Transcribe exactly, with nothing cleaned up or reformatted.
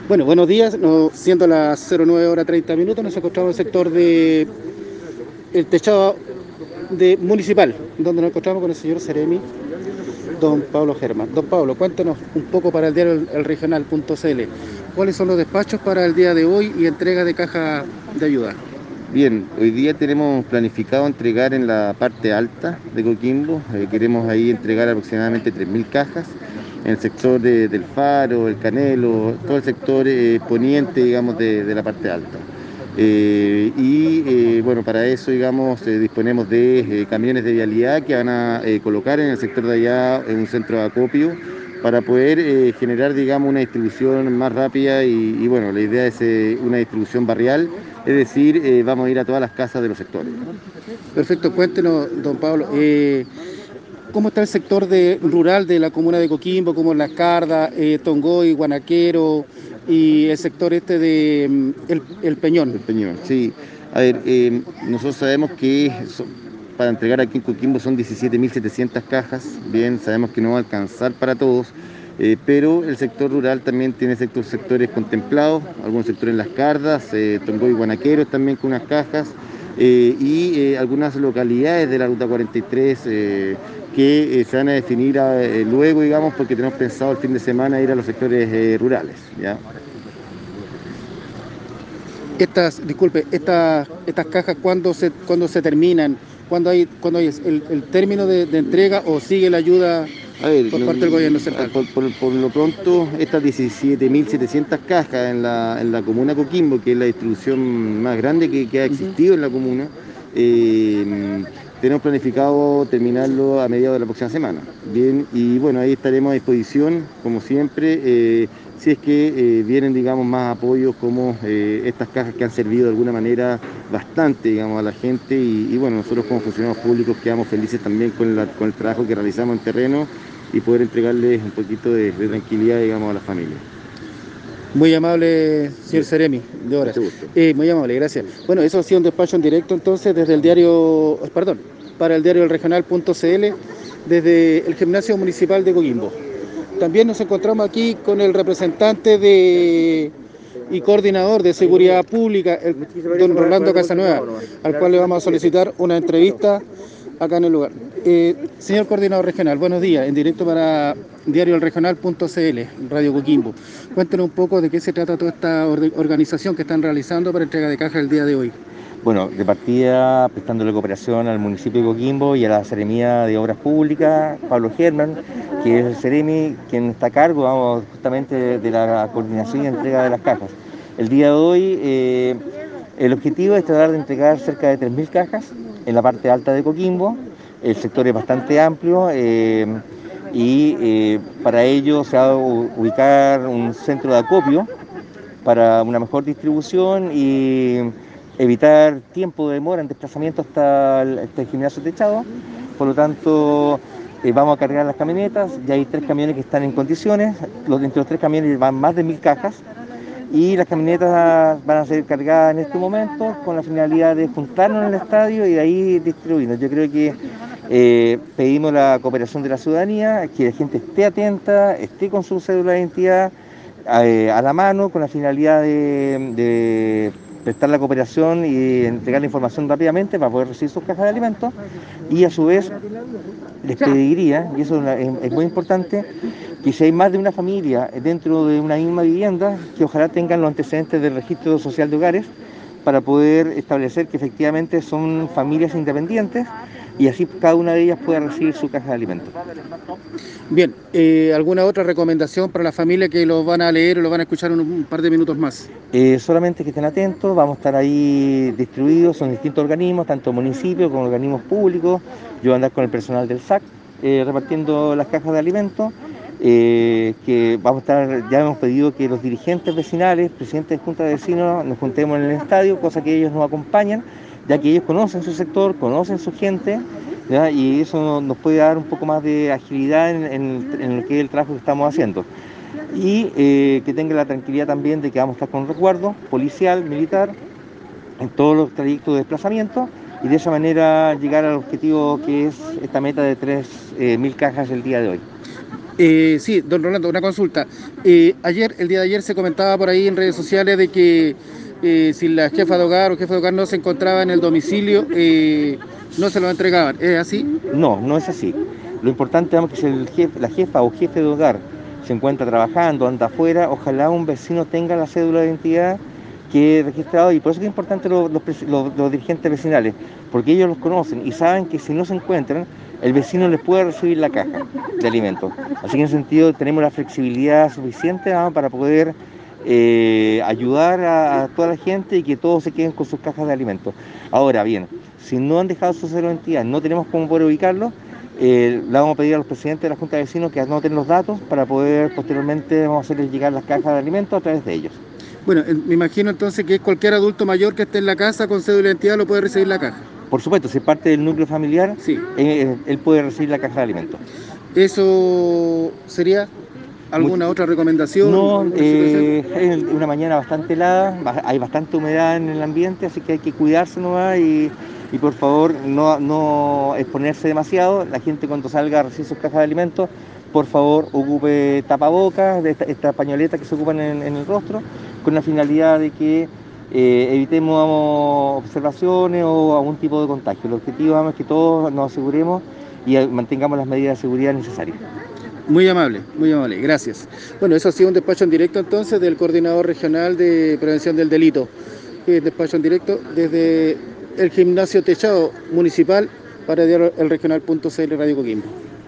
Bueno, buenos días, no, siendo las cero nueve horas treinta minutos, nos encontramos en el sector de el techado de municipal, donde nos encontramos con el señor Seremi, don Pablo Germán. Don Pablo, cuéntenos un poco para el diario El, el Regional punto c l, ¿cuáles son los despachos para el día de hoy y entrega de caja de ayuda? Bien, hoy día tenemos planificado entregar en la parte alta de Coquimbo. Eh, queremos ahí entregar aproximadamente tres mil cajas en el sector de- del Faro, el Canelo, todo el sector eh, poniente, digamos, de, de la parte alta. Eh, y eh, bueno, para eso, digamos, eh, disponemos de eh, camiones de vialidad que van a eh, colocar en el sector de allá en un centro de acopio para poder eh, generar, digamos, una distribución más rápida y, y, bueno, la idea es eh, una distribución barrial, es decir, eh, vamos a ir a todas las casas de los sectores. Perfecto, cuéntenos, don Pablo, eh, ¿cómo está el sector de, rural de la comuna de Coquimbo, como Las Cardas, eh, Tongoy, Guanaquero y el sector este de mm, el, el Peñón? El Peñón, sí. A ver, eh, nosotros sabemos que so- para entregar aquí en Coquimbo son diecisiete mil setecientas cajas. Bien, sabemos que no va a alcanzar para todos, eh, pero el sector rural también tiene ciertos sectores contemplados, algunos sectores en Las Cardas, eh, Tongoy y Guanaqueros también con unas cajas, eh, y eh, algunas localidades de la Ruta cuarenta y tres eh, que eh, se van a definir a- eh, luego, digamos, porque tenemos pensado el fin de semana ir a los sectores eh, rurales, ¿ya? Estas, disculpe, estas, estas cajas, ¿cuándo se, cuándo se terminan? ¿Cuándo hay, cuándo hay el, el término de, de entrega o sigue la ayuda A ver, por no- parte del gobierno ah, central? por, por- por lo pronto, estas diecisiete mil setecientas cajas en la, en la comuna Coquimbo, que es la distribución más grande que, que ha Ujú. existido en la comuna, eh, tenemos planificado terminarlo a mediados de la próxima semana. Bien, y bueno, ahí estaremos a disposición, como siempre, eh, si es que eh, vienen, digamos, más apoyos como eh, estas cajas que han servido de alguna manera bastante, digamos, a la gente y, y bueno, nosotros como funcionarios públicos quedamos felices también con, la- con el trabajo que realizamos en terreno y poder entregarles un poquito de, de tranquilidad, digamos, a las familias. Muy amable, señor Bien, Seremi, de horas. mucho gusto. Eh, muy amable, gracias. Bueno, eso ha sido un despacho en directo entonces desde el diario, perdón, para el diario El Regional punto c l, desde el gimnasio municipal de Coquimbo. También nos encontramos aquí con el representante de y coordinador de seguridad pública, el don Rolando Casanueva, al cual le vamos a solicitar una entrevista acá en el lugar. Eh, señor coordinador regional, buenos días, en directo para diario el regional punto c l, Radio Coquimbo. Cuéntenos un poco de qué se trata toda esta or- organización que están realizando para entrega de caja el día de hoy. Bueno, de partida prestándole cooperación al municipio de Coquimbo y a la Seremía de Obras Públicas, Pablo Germán, que es el Seremi quien está a cargo, vamos, justamente de, de la coordinación y entrega de las cajas. El día de hoy eh, el objetivo es tratar de entregar cerca de tres mil cajas en la parte alta de Coquimbo. El sector es bastante amplio eh, y eh, para ello se va a ubicar un centro de acopio para una mejor distribución y evitar tiempo de demora en desplazamiento hasta el, hasta el gimnasio techado. Por lo tanto, eh, vamos a cargar las camionetas, ya hay tres camiones que están en condiciones, los, entre los tres camiones van más de mil cajas y las camionetas van a ser cargadas en este momento con la finalidad de juntarnos en el estadio y de ahí distribuirnos. Yo creo que eh, pedimos la cooperación de la ciudadanía, que la gente esté atenta, esté con su cédula de identidad eh, a la mano con la finalidad de, de prestar la cooperación y entregar la información rápidamente para poder recibir sus cajas de alimentos y a su vez les pediría, y eso es, una- es- es muy importante, que si hay más de una familia dentro de una misma vivienda, que ojalá tengan los antecedentes del registro social de hogares para poder establecer que efectivamente son familias independientes y así cada una de ellas pueda recibir su caja de alimentos. Bien, eh, ¿alguna otra recomendación para la familia que lo van a leer o lo van a escuchar en un, un par de minutos más? Eh, solamente que estén atentos, vamos a estar ahí distribuidos, son distintos organismos, tanto municipios como organismos públicos. Yo voy a andar con el personal del S A C eh, repartiendo las cajas de alimentos, eh, que vamos a estar, ya hemos pedido que los dirigentes vecinales, presidentes de junta de vecinos, nos juntemos en el estadio, cosa que ellos nos acompañan, ya que ellos conocen su sector, conocen su gente, ¿ya? Y eso nos puede dar un poco más de agilidad en, en, en lo que es el trabajo que estamos haciendo y eh, que tenga la tranquilidad también de que vamos a estar con resguardo policial, militar, en todos los trayectos de desplazamiento y de esa manera llegar al objetivo que es esta meta de tres mil cajas el día de hoy. Eh, sí, don Rolando, una consulta. Eh, ayer, el día de ayer se comentaba por ahí en redes sociales de que eh, si la jefa de hogar o jefe de hogar no se encontraba en el domicilio, eh, no se lo entregaban. ¿Es así? No, no es así. Lo importante es que si el jefe, la jefa o jefe de hogar se encuentra trabajando, anda afuera, ojalá un vecino tenga la cédula de identidad que registrado, y por eso es importante los, los, los, los dirigentes vecinales, porque ellos los conocen y saben que si no se encuentran, el vecino les puede recibir la caja de alimentos. Así que en ese sentido tenemos la flexibilidad suficiente, ¿no?, para poder eh, ayudar a, a toda la gente y que todos se queden con sus cajas de alimentos. Ahora bien, si no han dejado su cédula de identidad, no tenemos cómo poder ubicarlos, eh, le vamos a pedir a los presidentes de la Junta de Vecinos que anoten los datos para poder posteriormente vamos a hacerles llegar las cajas de alimentos a través de ellos. Bueno, me imagino entonces que cualquier adulto mayor que esté en la casa con cédula de identidad lo puede recibir la caja. Por supuesto, si es parte del núcleo familiar, sí. eh, él puede recibir la caja de alimentos. ¿Eso sería alguna Muy... otra recomendación? No, eh, es una mañana bastante helada, hay bastante humedad en el ambiente, así que hay que cuidarse nomás y, y por favor no, no exponerse demasiado. La gente cuando salga a recibir sus cajas de alimentos, por favor ocupe tapabocas, de esta, esta pañoleta que se ocupan en, en el rostro, con la finalidad de que eh, evitemos vamos, observaciones o algún tipo de contagio. El objetivo vamos, es que todos nos aseguremos y mantengamos las medidas de seguridad necesarias. Muy amable, muy amable, gracias. Bueno, eso ha sido un despacho en directo entonces del Coordinador Regional de Prevención del Delito. Eh, despacho en directo desde el Gimnasio Techado Municipal para el regional punto c l Radio Coquimbo.